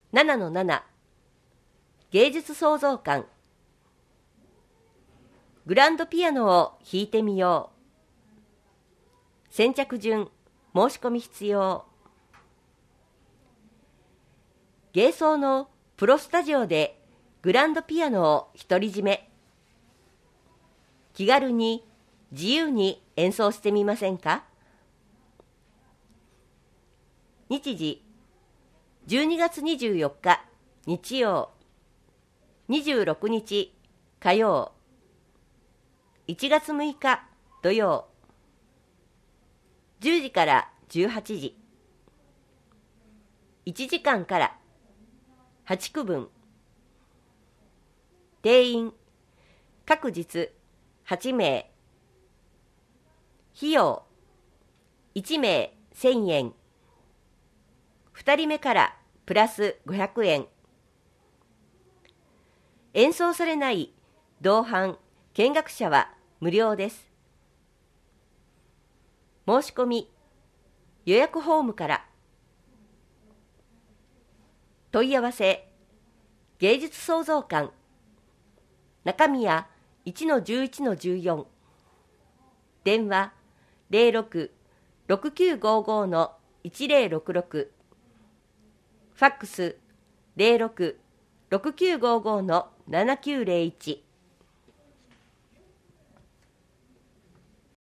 7-7芸術創造館。グランドピアノを弾いてみよう。先着順、申し込み必要。芸奏のプロスタジオでグランドピアノを独り占め。気軽に自由に演奏してみませんか？日時12月24日日曜、26日火曜、1月6日土曜、10時から18時、1時間から8区分。定員各日8名。費用1名1000円。2人目からプラス500円。演奏されない同伴・見学者は無料です。申し込み予約フォームから。問い合わせ芸術創造館中宮 1-11-14 電話 06-6955-1066 ファックス 06-6955-7901